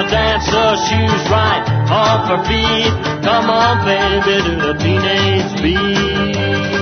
dance the shoes right off her feet. Come on, baby, do the teenage beat.